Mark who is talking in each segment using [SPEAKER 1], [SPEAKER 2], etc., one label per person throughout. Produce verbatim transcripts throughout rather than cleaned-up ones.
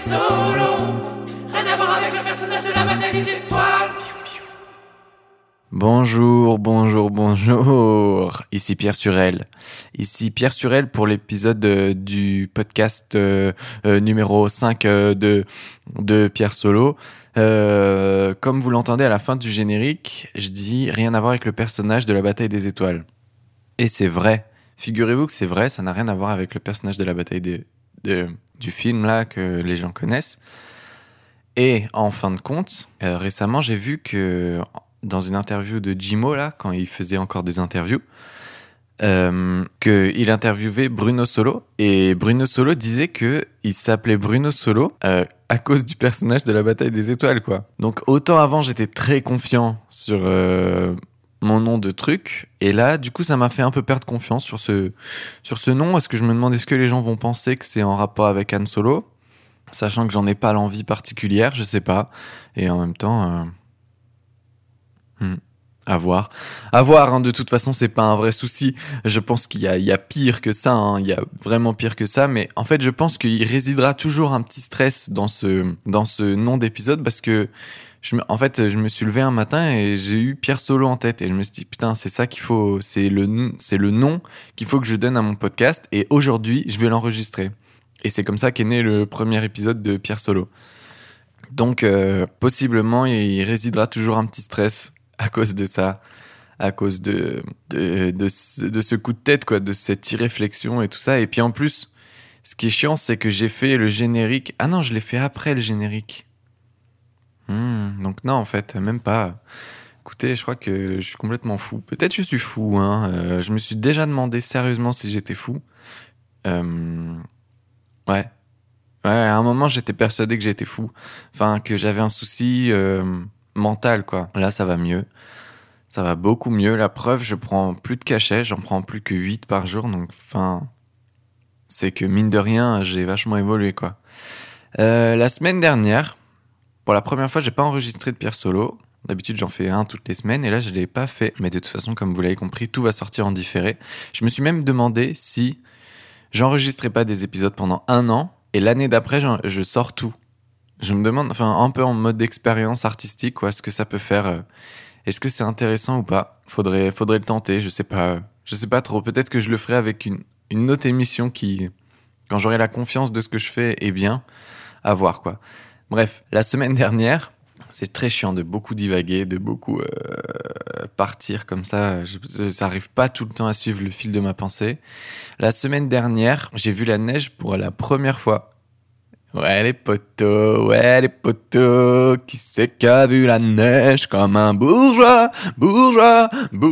[SPEAKER 1] Solo. Rien à voir avec le personnage de la bataille des étoiles.
[SPEAKER 2] Bonjour, bonjour, bonjour. Ici Pierre Surel. Ici Pierre Surel pour l'épisode euh, du podcast euh, euh, numéro cinq euh, de, de Pierre Solo. Euh, comme vous l'entendez à la fin du générique, je dis rien à voir avec le personnage de la bataille des étoiles. Et c'est vrai. Figurez-vous que c'est vrai, ça n'a rien à voir avec le personnage de la bataille des, de, du film là que les gens connaissent. Et en fin de compte, euh, récemment j'ai vu que dans une interview de Jimo là, quand il faisait encore des interviews, euh, qu'il interviewait Bruno Solo, et Bruno Solo disait que il s'appelait Bruno Solo euh, à cause du personnage de la bataille des étoiles, quoi. Donc autant avant j'étais très confiant sur euh, mon nom de truc, et là du coup ça m'a fait un peu perdre confiance sur ce sur ce nom, parce que je me demande est-ce que les gens vont penser que c'est en rapport avec Han Solo, sachant que j'en ai pas l'envie particulière, je sais pas, et en même temps. Euh... Hmm. À voir. À voir, hein, de toute façon, c'est pas un vrai souci. Je pense qu'il y a, il y a pire que ça, hein. Il y a vraiment pire que ça, mais en fait, je pense qu'il résidera toujours un petit stress dans ce, dans ce nom d'épisode, parce que, je me, en fait, je me suis levé un matin et j'ai eu Pierre Solo en tête, et je me suis dit, putain, c'est ça qu'il faut, c'est le, c'est le nom qu'il faut que je donne à mon podcast, et aujourd'hui, je vais l'enregistrer. Et c'est comme ça qu'est né le premier épisode de Pierre Solo. Donc, euh, possiblement, il résidera toujours un petit stress à cause de ça, à cause de, de, de, de, de ce coup de tête, quoi, de cette irréflexion et tout ça. Et puis en plus, ce qui est chiant, c'est que j'ai fait le générique. Ah non, je l'ai fait après le générique. Mmh, donc non, en fait, même pas. Écoutez, je crois que je suis complètement fou. Peut-être que je suis fou, hein. Euh, je me suis déjà demandé sérieusement si j'étais fou. Euh, ouais. Ouais, à un moment, j'étais persuadé que j'étais fou. Enfin, que j'avais un souci... Euh, mental, quoi. Là, ça va mieux. Ça va beaucoup mieux. La preuve, je prends plus de cachets, j'en prends plus que huit par jour, donc, enfin, c'est que, mine de rien, j'ai vachement évolué, quoi. Euh, la semaine dernière, pour la première fois, j'ai pas enregistré de Pierre Solo. D'habitude, j'en fais un toutes les semaines, et là, je l'ai pas fait. Mais de toute façon, comme vous l'avez compris, tout va sortir en différé. Je me suis même demandé si j'enregistrais pas des épisodes pendant un an, et l'année d'après, je sors tout. Je me demande, enfin, un peu en mode d'expérience artistique, quoi, ce que ça peut faire. Euh, est-ce que c'est intéressant ou pas ? Faudrait, faudrait le tenter, je sais pas. Je sais pas trop. Peut-être que je le ferai avec une, une autre émission qui, quand j'aurai la confiance de ce que je fais, est bien. À voir, quoi. Bref, la semaine dernière, c'est très chiant de beaucoup divaguer, de beaucoup euh, partir comme ça. Je, ça arrive pas tout le temps à suivre le fil de ma pensée. La semaine dernière, j'ai vu la neige pour la première fois. Ouais les potos, ouais les potos, qui c'est qui a vu la neige comme un bourgeois, bourgeois,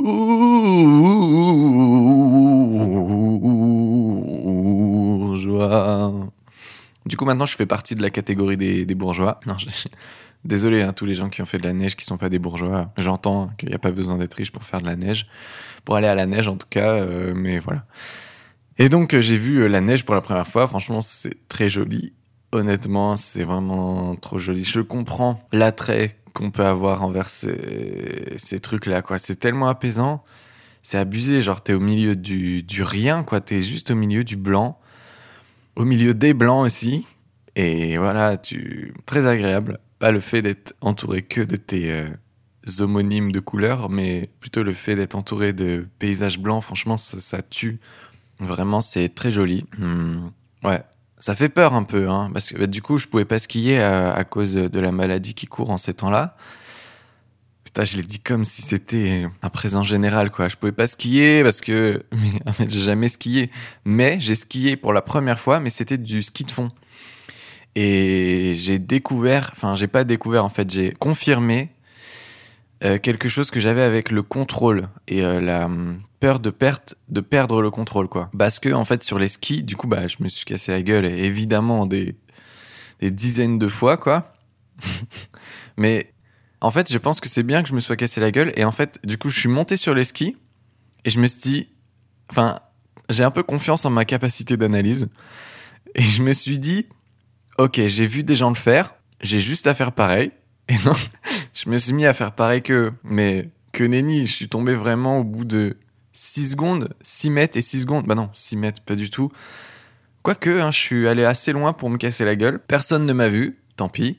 [SPEAKER 2] bourgeois. Du coup maintenant je fais partie de la catégorie des, des bourgeois. Non, je... Désolé hein, tous les gens qui ont fait de la neige qui sont pas des bourgeois. J'entends qu'il n'y a pas besoin d'être riche pour faire de la neige, pour aller à la neige en tout cas, euh, mais voilà. Et donc j'ai vu la neige pour la première fois, franchement c'est très joli. Honnêtement, c'est vraiment trop joli. Je comprends l'attrait qu'on peut avoir envers ces, ces trucs-là, quoi. C'est tellement apaisant. C'est abusé. Genre, t'es au milieu du, du rien, quoi. T'es juste au milieu du blanc. Au milieu des blancs aussi. Et voilà, tu... très agréable. Pas le fait d'être entouré que de tes euh, homonymes de couleurs, mais plutôt le fait d'être entouré de paysages blancs. Franchement, ça, ça tue. Vraiment, c'est très joli. Hum, ouais. Ça fait peur un peu, hein, parce que bah, du coup, je pouvais pas skier à, à cause de la maladie qui court en ces temps-là. Putain, je l'ai dit comme si c'était un présent général, quoi. Je pouvais pas skier parce que mais, en fait, j'ai jamais skié. Mais j'ai skié pour la première fois, mais c'était du ski de fond. Et j'ai découvert, enfin, j'ai pas découvert, en fait, j'ai confirmé euh, quelque chose que j'avais avec le contrôle et euh, la peur de perte, de perdre le contrôle, quoi. Parce que, en fait, sur les skis, du coup, bah, je me suis cassé la gueule, évidemment, des, des dizaines de fois, quoi. Mais, en fait, je pense que c'est bien que je me sois cassé la gueule. Et en fait, du coup, je suis monté sur les skis et je me suis dit, enfin, j'ai un peu confiance en ma capacité d'analyse. Et je me suis dit, ok, j'ai vu des gens le faire, j'ai juste à faire pareil. Et non, je me suis mis à faire pareil qu'eux. Mais que nenni, je suis tombé vraiment au bout de six secondes, six mètres et six secondes. Bah non, six mètres, pas du tout. Quoique, hein, je suis allé assez loin pour me casser la gueule. Personne ne m'a vu, tant pis.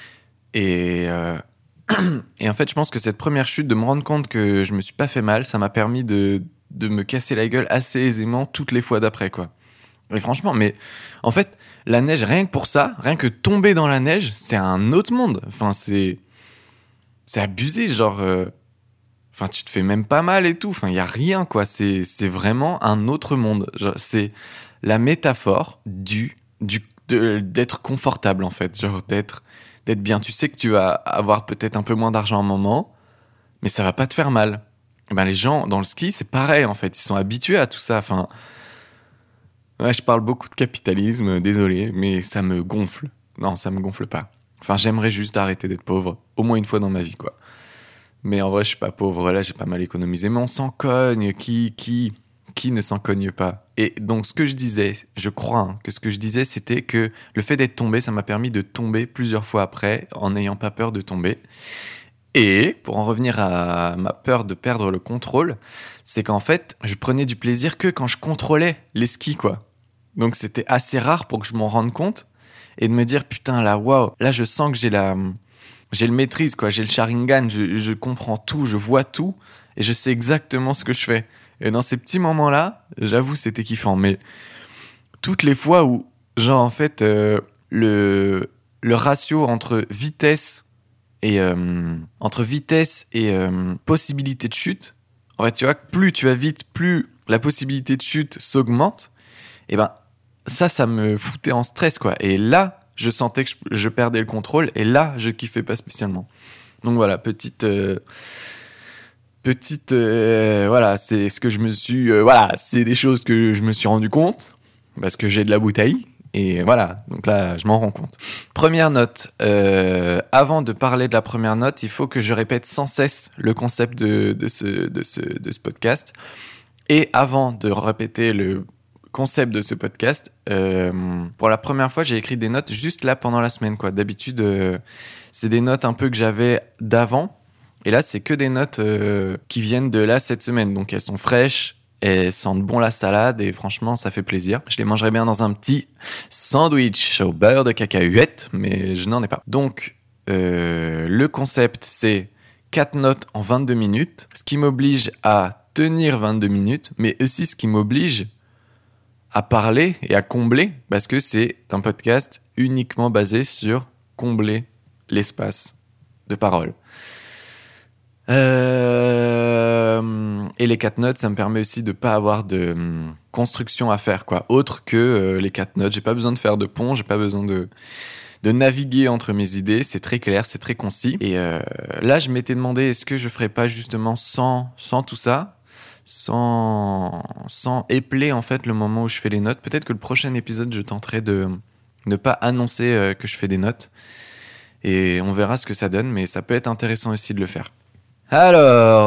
[SPEAKER 2] Et, euh... et en fait, je pense que cette première chute, de me rendre compte que je me suis pas fait mal, ça m'a permis de, de me casser la gueule assez aisément toutes les fois d'après, quoi. Et franchement, mais en fait, la neige, rien que pour ça, rien que tomber dans la neige, c'est un autre monde. Enfin, c'est... C'est abusé, genre... Euh... Enfin, tu te fais même pas mal et tout. Enfin, il y a rien, quoi. C'est, c'est vraiment un autre monde. Genre, c'est la métaphore du, du, de, d'être confortable, en fait. Genre, d'être, d'être bien. Tu sais que tu vas avoir peut-être un peu moins d'argent à un moment, mais ça va pas te faire mal. Et ben, les gens, dans le ski, c'est pareil, en fait. Ils sont habitués à tout ça. Enfin, ouais, je parle beaucoup de capitalisme, désolé, mais ça me gonfle. Non, ça me gonfle pas. Enfin, j'aimerais juste arrêter d'être pauvre, au moins une fois dans ma vie, quoi. Mais en vrai, je suis pas pauvre, voilà, j'ai pas mal économisé. Mais on s'en cogne, qui, qui, qui ne s'en cogne pas? Et donc, ce que je disais, je crois hein, que ce que je disais, c'était que le fait d'être tombé, ça m'a permis de tomber plusieurs fois après, en n'ayant pas peur de tomber. Et, pour en revenir à ma peur de perdre le contrôle, c'est qu'en fait, je prenais du plaisir que quand je contrôlais les skis, quoi. Donc, c'était assez rare pour que je m'en rende compte et de me dire, putain, là, waouh, là, je sens que j'ai la... J'ai le maîtrise, quoi. J'ai le Sharingan, je, je comprends tout, je vois tout, et je sais exactement ce que je fais. Et dans ces petits moments-là, j'avoue, c'était kiffant. Mais toutes les fois où, genre, en fait, euh, le, le ratio entre vitesse et, euh, entre vitesse et euh, possibilité de chute, en fait, tu vois, plus tu vas vite, plus la possibilité de chute s'augmente, et ben, ça, ça me foutait en stress, quoi. Et là, je sentais que je, je perdais le contrôle et là, je kiffais pas spécialement. Donc voilà, petite... Euh, petite... Euh, voilà, c'est ce que je me suis... Euh, voilà, c'est des choses que je me suis rendu compte parce que j'ai de la bouteille et voilà, donc là, je m'en rends compte. Première note. Euh, avant de parler de la première note, il faut que je répète sans cesse le concept de, de, ce, de, ce, de ce podcast. Et avant de répéter le concept de ce podcast, euh, pour la première fois, j'ai écrit des notes juste là pendant la semaine, quoi. D'habitude, euh, c'est des notes un peu que j'avais d'avant, et là, c'est que des notes euh, qui viennent de là cette semaine. Donc, elles sont fraîches, elles sentent bon la salade, et franchement, ça fait plaisir. Je les mangerais bien dans un petit sandwich au beurre de cacahuète, mais je n'en ai pas. Donc, euh, le concept, c'est quatre notes en vingt-deux minutes, ce qui m'oblige à tenir vingt-deux minutes, mais aussi ce qui m'oblige à parler et à combler, parce que c'est un podcast uniquement basé sur combler l'espace de parole. Euh... Et les quatre notes, ça me permet aussi de pas avoir de construction à faire, quoi. Autre que euh, les quatre notes, j'ai pas besoin de faire de pont, j'ai pas besoin de de naviguer entre mes idées, c'est très clair, c'est très concis. Et euh, là, je m'étais demandé, est-ce que je ferais pas justement sans sans tout ça? Sans, sans épeler en fait le moment où je fais les notes. Peut-être que le prochain épisode, je tenterai de ne pas annoncer euh, que je fais des notes. Et on verra ce que ça donne, mais ça peut être intéressant aussi de le faire. Alors,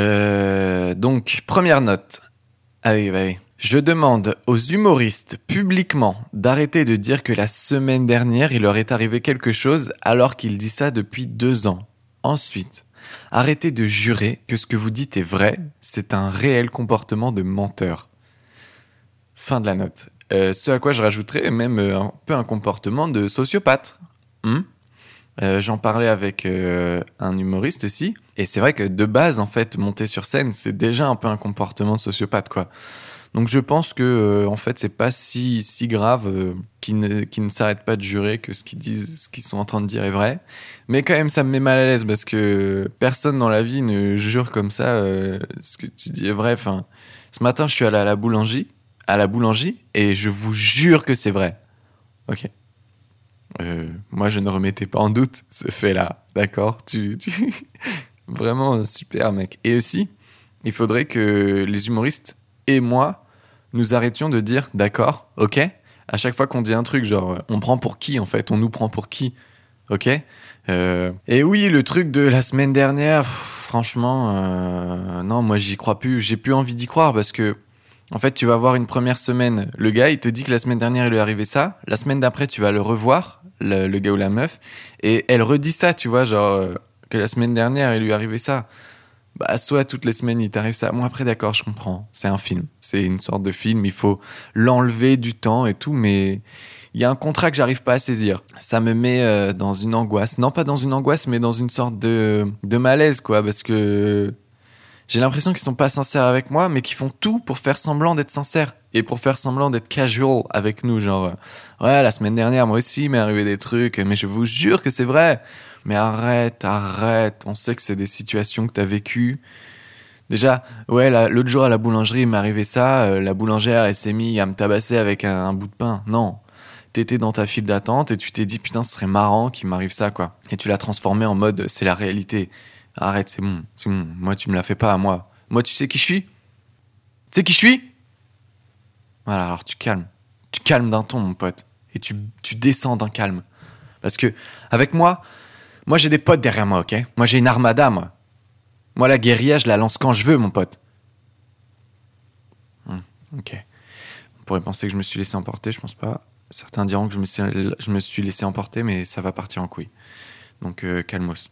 [SPEAKER 2] euh, donc, première note. Ah oui, bah oui. Je demande aux humoristes publiquement d'arrêter de dire que la semaine dernière, il leur est arrivé quelque chose alors qu'ils disent ça depuis deux ans. Ensuite, arrêtez de jurer que ce que vous dites est vrai, c'est un réel comportement de menteur. Fin de la note. Euh, ce à quoi je rajouterais même euh, un peu un comportement de sociopathe. Hum euh, j'en parlais avec euh, un humoriste aussi, et c'est vrai que de base, en fait, monter sur scène, c'est déjà un peu un comportement de sociopathe, quoi. Donc je pense que euh, en fait c'est pas si si grave euh, qu'ils ne qu'ils ne s'arrêtent pas de jurer que ce qu'ils disent, ce qu'ils sont en train de dire est vrai, mais quand même ça me met mal à l'aise parce que personne dans la vie ne jure comme ça euh, ce que tu dis est vrai. Enfin, ce matin je suis allé à la boulangerie, à la boulangerie et je vous jure que c'est vrai. Ok. Euh, moi je ne remettais pas en doute ce fait-là, d'accord. Tu tu vraiment super mec. Et aussi il faudrait que les humoristes et moi, nous arrêtions de dire « d'accord, ok ?» à chaque fois qu'on dit un truc, genre « on prend pour qui en fait ? On nous prend pour qui ? Ok ?» euh, Et oui, le truc de la semaine dernière, pff, franchement, euh, non, moi j'y crois plus. J'ai plus envie d'y croire parce que, en fait, tu vas voir une première semaine, le gars, il te dit que la semaine dernière, il lui est arrivé ça. La semaine d'après, tu vas le revoir, le, le gars ou la meuf, et elle redit ça, tu vois, genre euh, que la semaine dernière, il lui est arrivé ça. bah, soit toutes les semaines, il t'arrive ça. Moi, après, d'accord, je comprends. C'est un film. C'est une sorte de film. Il faut l'enlever du temps et tout, mais il y a un contrat que j'arrive pas à saisir. Ça me met euh, dans une angoisse. Non, pas dans une angoisse, mais dans une sorte de, de malaise, quoi, parce que j'ai l'impression qu'ils sont pas sincères avec moi, mais qu'ils font tout pour faire semblant d'être sincères et pour faire semblant d'être casual avec nous. Genre, euh, ouais, la semaine dernière, moi aussi, il m'est arrivé des trucs, mais je vous jure que c'est vrai. Mais arrête, arrête. On sait que c'est des situations que t'as vécues. Déjà, ouais, la, l'autre jour à la boulangerie, il m'est arrivé ça. Euh, la boulangère, elle s'est mise à me tabasser avec un, un bout de pain. Non. T'étais dans ta file d'attente et tu t'es dit, putain, ce serait marrant qu'il m'arrive ça, quoi. Et tu l'as transformé en mode, c'est la réalité. Arrête, c'est bon, c'est bon. Moi, tu me la fais pas à moi. Moi, tu sais qui je suis ? Tu sais qui je suis ? Voilà, alors tu calmes. Tu calmes d'un ton, mon pote. Et tu, tu descends d'un calme. Parce que, avec moi, moi, j'ai des potes derrière moi, ok ? Moi, j'ai une armada, moi. Moi, la guérilla, je la lance quand je veux, mon pote. Hum, ok. On pourrait penser que je me suis laissé emporter, je pense pas. Certains diront que je me suis, je me suis laissé emporter, mais ça va partir en couille. Donc, euh, calmos.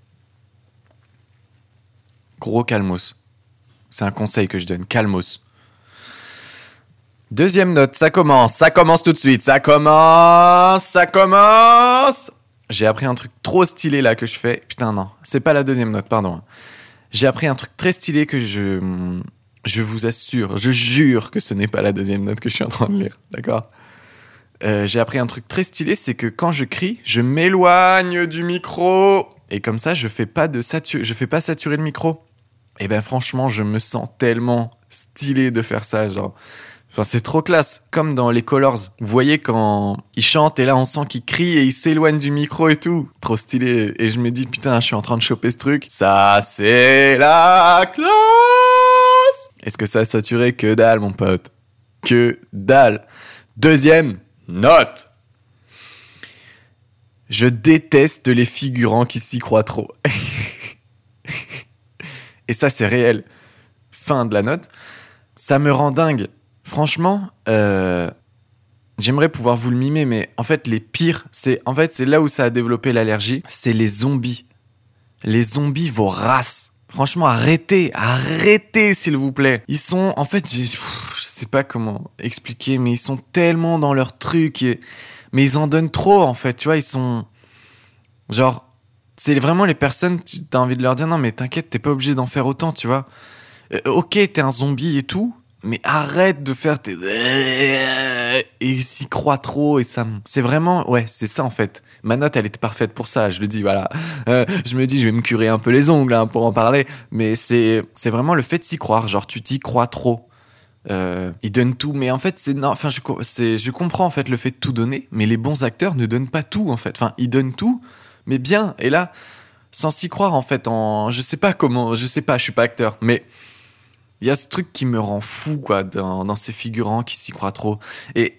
[SPEAKER 2] Gros calmos. C'est un conseil que je donne. Calmos. Deuxième note, ça commence. Ça commence tout de suite. Ça commence. Ça commence. J'ai appris un truc trop stylé là que je fais. Putain, non. C'est pas la deuxième note, pardon. J'ai appris un truc très stylé que je... Je vous assure, je jure que ce n'est pas la deuxième note que je suis en train de lire. D'accord ? Euh, j'ai appris un truc très stylé, c'est que quand je crie, je m'éloigne du micro. Et comme ça, je fais pas de satu... je fais pas saturer le micro. Et ben franchement, je me sens tellement stylé de faire ça, genre. Enfin, c'est trop classe, comme dans les Colors. Vous voyez quand ils chantent et là on sent qu'ils crient et ils s'éloignent du micro et tout. Trop stylé. Et je me dis, putain, je suis en train de choper ce truc. Ça, c'est la classe. Est-ce que ça a saturé ? Que dalle, mon pote. Que dalle. Deuxième note. Je déteste les figurants qui s'y croient trop. Et ça, c'est réel. Fin de la note. Ça me rend dingue. Franchement, euh, j'aimerais pouvoir vous le mimer, mais en fait, les pires, c'est, en fait, c'est là où ça a développé l'allergie, c'est les zombies. Les zombies, vos races. Franchement, arrêtez, arrêtez, s'il vous plaît. Ils sont, en fait, j'ai, pff, je sais pas comment expliquer, mais ils sont tellement dans leur truc, et, mais ils en donnent trop, en fait, tu vois, ils sont, genre, c'est vraiment les personnes, tu as envie de leur dire, non, mais t'inquiète, t'es pas obligé d'en faire autant, tu vois. Euh, ok, t'es un zombie et tout, mais arrête de faire tes... Et ils s'y croient trop, et ça... C'est vraiment... Ouais, c'est ça, en fait. Ma note, elle était parfaite pour ça, je le dis, voilà. Euh, je me dis, je vais me curer un peu les ongles, hein, pour en parler, mais c'est, c'est vraiment le fait de s'y croire, genre, tu t'y crois trop. Euh, ils donnent tout, mais en fait, c'est... Non, enfin, je, c'est, je comprends, en fait, le fait de tout donner, mais les bons acteurs ne donnent pas tout, en fait. Enfin, ils donnent tout, mais bien, et là, sans s'y croire, en fait, en... Je sais pas comment... Je sais pas, je suis pas acteur, mais... Il y a ce truc qui me rend fou, quoi, dans, dans ces figurants qui s'y croient trop. Et,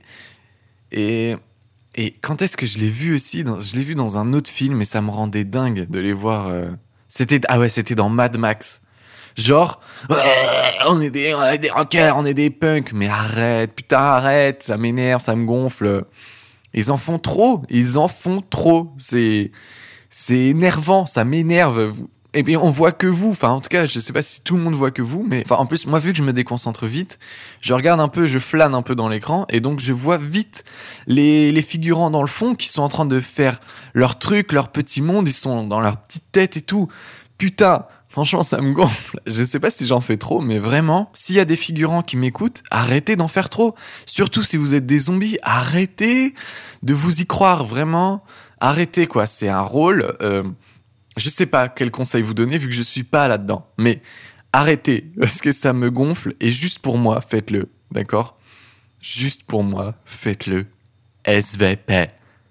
[SPEAKER 2] et, et quand est-ce que je l'ai vu aussi dans, je l'ai vu dans un autre film, et ça me rendait dingue de les voir. Euh, c'était, ah ouais, c'était dans Mad Max. Genre, ouais, on est des, on est des rockers, on est des punks. Mais arrête, putain, arrête, ça m'énerve, ça me gonfle. Ils en font trop, ils en font trop. C'est, c'est énervant, ça m'énerve. Et bien, on voit que vous. Enfin, en tout cas, je sais pas si tout le monde voit que vous, mais enfin, en plus, moi, vu que je me déconcentre vite, je regarde un peu, je flâne un peu dans l'écran, et donc je vois vite les, les figurants dans le fond qui sont en train de faire leur truc, leur petit monde, ils sont dans leur petite tête et tout. Putain, franchement, ça me gonfle. Je sais pas si j'en fais trop, mais vraiment, s'il y a des figurants qui m'écoutent, arrêtez d'en faire trop. Surtout si vous êtes des zombies, arrêtez de vous y croire, vraiment. Arrêtez, quoi. C'est un rôle... Euh, Je sais pas quel conseil vous donner vu que je suis pas là-dedans. Mais arrêtez, parce que ça me gonfle. Et juste pour moi, faites-le. D'accord ? Juste pour moi, faites-le. S V P.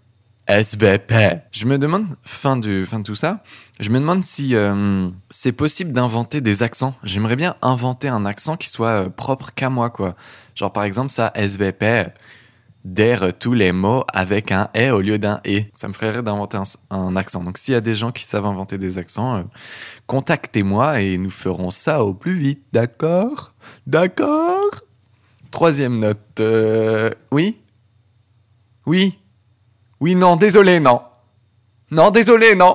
[SPEAKER 2] S V P. Je me demande, fin de, fin de tout ça, je me demande si euh, c'est possible d'inventer des accents. J'aimerais bien inventer un accent qui soit euh, propre qu'à moi, quoi. Genre par exemple ça, S V P... D'air tous les mots avec un « et » au lieu d'un « et ». Ça me ferait d'inventer un, un accent. Donc, s'il y a des gens qui savent inventer des accents, euh, contactez-moi et nous ferons ça au plus vite. D'accord ? D'accord ? Troisième note. Euh, oui ? Oui ? Oui, non, désolé, non. Non, désolé, non.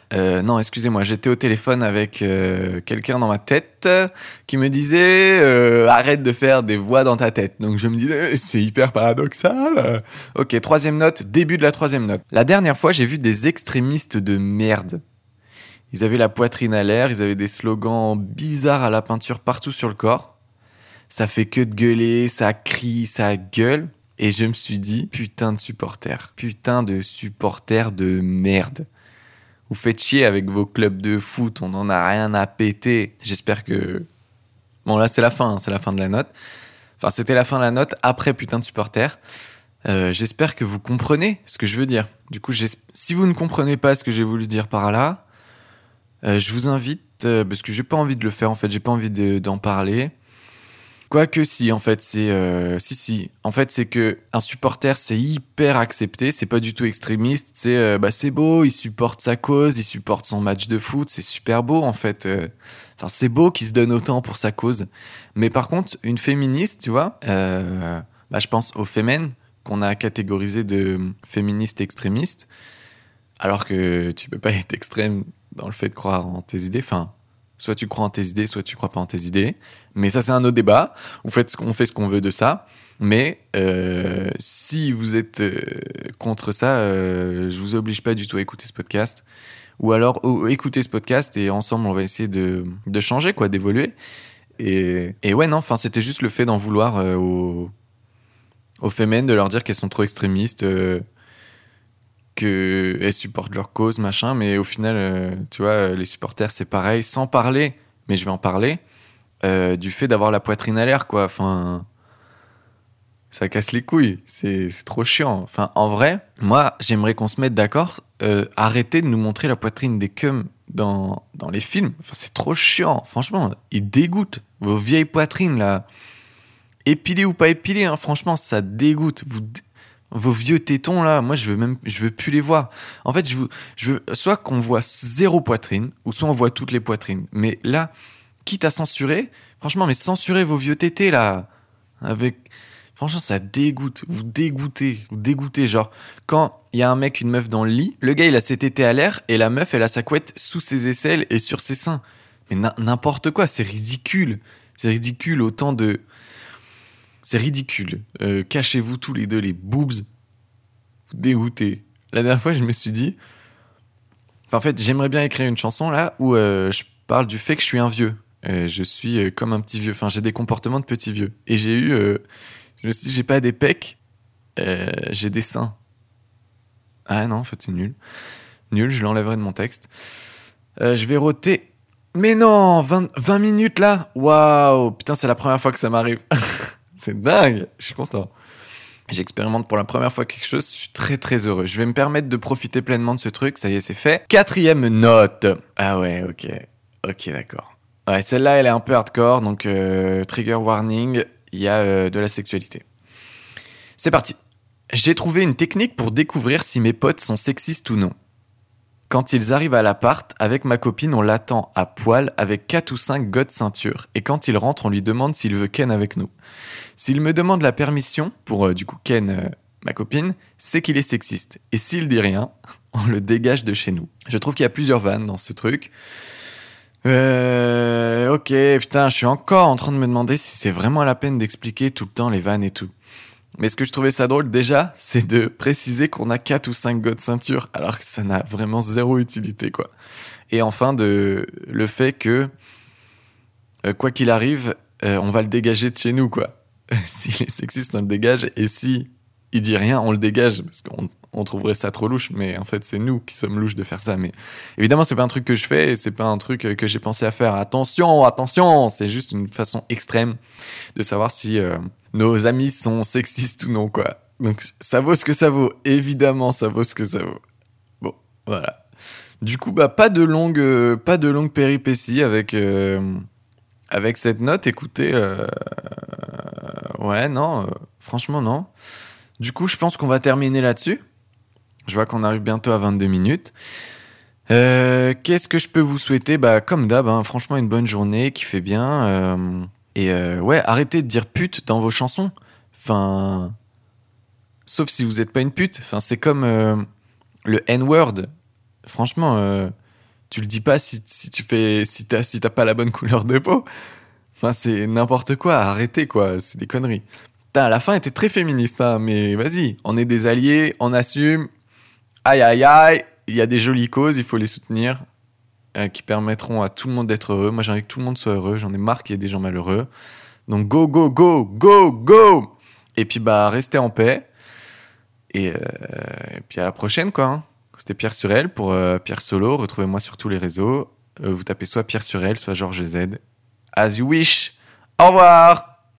[SPEAKER 2] Euh, non, excusez-moi, j'étais au téléphone avec euh, quelqu'un dans ma tête euh, qui me disait euh, arrête de faire des voix dans ta tête. Donc je me disais c'est hyper paradoxal. Ok, troisième note, début de la troisième note. La dernière fois, j'ai vu des extrémistes de merde. Ils avaient la poitrine à l'air, ils avaient des slogans bizarres à la peinture partout sur le corps. Ça fait que de gueuler, ça crie, ça gueule. Et je me suis dit, putain de supporters, putain de supporters de merde. Vous faites chier avec vos clubs de foot, on n'en a rien à péter. J'espère que... Bon là c'est la fin, hein, c'est la fin de la note. Enfin c'était la fin de la note après putain de supporters. Euh, j'espère que vous comprenez ce que je veux dire. Du coup, si vous ne comprenez pas ce que j'ai voulu dire par là, euh, je vous invite, euh, parce que j'ai pas envie de le faire en fait, j'ai pas envie de, d'en parler. Quoique si, en fait, c'est... Euh, si, si. En fait, c'est que un supporter, c'est hyper accepté, c'est pas du tout extrémiste, c'est, euh, bah, c'est beau, il supporte sa cause, il supporte son match de foot, c'est super beau, en fait. Euh, enfin, c'est beau qu'il se donne autant pour sa cause. Mais par contre, une féministe, tu vois, euh, bah, je pense aux Femen, qu'on a catégorisé de féministes extrémistes, alors que tu peux pas être extrême dans le fait de croire en tes idées, enfin... Soit tu crois en tes idées, soit tu crois pas en tes idées. Mais ça, c'est un autre débat. Vous faites ce qu'on fait ce qu'on veut de ça. Mais euh, si vous êtes euh, contre ça, euh, je vous oblige pas du tout à écouter ce podcast. Ou alors, ou, écoutez ce podcast et ensemble, on va essayer de, de changer, quoi, d'évoluer. Et, et ouais, non, enfin, c'était juste le fait d'en vouloir euh, aux, aux fémènes, de leur dire qu'elles sont trop extrémistes, euh, qu'elles supportent leur cause, machin, mais au final, euh, tu vois, les supporters, c'est pareil, sans parler, mais je vais en parler, euh, du fait d'avoir la poitrine à l'air, quoi. Enfin, ça casse les couilles, c'est, c'est trop chiant. Enfin, en vrai, moi, j'aimerais qu'on se mette d'accord, euh, arrêtez de nous montrer la poitrine des cums dans, dans les films. Enfin, c'est trop chiant, franchement, ils dégoûtent. Vos vieilles poitrines, là, épilées ou pas épilées, hein, franchement, ça dégoûte. Vous... Vos vieux tétons là, moi je veux même, je veux plus les voir. En fait, je veux, je veux soit qu'on voit zéro poitrine, ou soit on voit toutes les poitrines. Mais là, quitte à censurer, franchement, mais censurez vos vieux tétés là, avec, franchement, ça dégoûte. Vous dégoûtez, vous dégoûtez. Genre, quand il y a un mec, une meuf dans le lit, le gars il a ses tétés à l'air et la meuf elle a sa couette sous ses aisselles et sur ses seins. Mais n- n'importe quoi, c'est ridicule, c'est ridicule autant de. C'est ridicule. Euh, cachez-vous tous les deux les boobs. Vous dégoûtez. La dernière fois, je me suis dit... Enfin, en fait, j'aimerais bien écrire une chanson, là, où euh, je parle du fait que je suis un vieux. Euh, je suis euh, comme un petit vieux. Enfin, j'ai des comportements de petit vieux. Et j'ai eu... Euh, je me suis dit, j'ai pas des pecs. Euh, j'ai des seins. Ah non, en fait, c'est nul. Nul, je l'enlèverai de mon texte. Euh, je vais roter... Mais non, vingt, vingt minutes, là. Waouh. Putain, c'est la première fois que ça m'arrive. C'est dingue, je suis content. J'expérimente pour la première fois quelque chose, je suis très très heureux. Je vais me permettre de profiter pleinement de ce truc, ça y est, c'est fait. Quatrième note. Ah ouais, ok. Ok, d'accord. Ouais, celle-là, elle est un peu hardcore, donc euh, trigger warning, il y a euh, de la sexualité. C'est parti. J'ai trouvé une technique pour découvrir si mes potes sont sexistes ou non. Quand ils arrivent à l'appart, avec ma copine, on l'attend à poil avec quatre ou cinq gars de ceinture. Et quand il rentre, on lui demande s'il veut ken avec nous. S'il me demande la permission, pour euh, du coup ken euh, ma copine, c'est qu'il est sexiste. Et s'il dit rien, on le dégage de chez nous. Je trouve qu'il y a plusieurs vannes dans ce truc. Euh... Ok, putain, je suis encore en train de me demander si c'est vraiment la peine d'expliquer tout le temps les vannes et tout. Mais ce que je trouvais ça drôle déjà, c'est de préciser qu'on a quatre ou cinq gars de ceinture, alors que ça n'a vraiment zéro utilité, quoi. Et enfin, de le fait que, euh, quoi qu'il arrive, euh, on va le dégager de chez nous, quoi. S'il est sexiste, on le dégage, et si il dit rien, on le dégage, parce qu'on on trouverait ça trop louche, mais en fait, c'est nous qui sommes louches de faire ça. Mais évidemment, c'est pas un truc que je fais, et c'est pas un truc que j'ai pensé à faire. Attention, attention, c'est juste une façon extrême de savoir si... Euh, nos amis sont sexistes ou non, quoi. Donc, ça vaut ce que ça vaut. Évidemment, ça vaut ce que ça vaut. Bon, voilà. Du coup, bah, pas de longue, euh, pas de longue péripétie avec, euh, avec cette note. Écoutez, euh, ouais, non, euh, franchement, non. Du coup, je pense qu'on va terminer là-dessus. Je vois qu'on arrive bientôt à vingt-deux minutes. Euh, qu'est-ce que je peux vous souhaiter? Bah, comme d'hab, hein, franchement, une bonne journée qui fait bien. Euh, Et euh, ouais, arrêtez de dire pute dans vos chansons. Enfin, sauf si vous êtes pas une pute. Enfin, c'est comme euh, le N-word. Franchement, euh, Tu le dis pas si, si tu fais, si t'as, si t'as pas la bonne couleur de peau. Enfin, c'est n'importe quoi, arrêtez quoi, c'est des conneries. Putain, à la fin, elle était très féministe, hein, mais vas-y, on est des alliés, on assume. Aïe aïe aïe, il y a des jolies causes, il faut les soutenir, euh, qui permettront à tout le monde d'être heureux. Moi, j'ai envie que tout le monde soit heureux, j'en ai marre qu'il y ait des gens malheureux. Donc go, go, go, go, go. Et puis bah, restez en paix. Et, euh, et puis à la prochaine, quoi. Hein. C'était Pierre Surel pour euh, Pierre Solo. Retrouvez-moi sur tous les réseaux. Euh, vous tapez soit Pierre Surel, soit Georges Z. As you wish. Au revoir.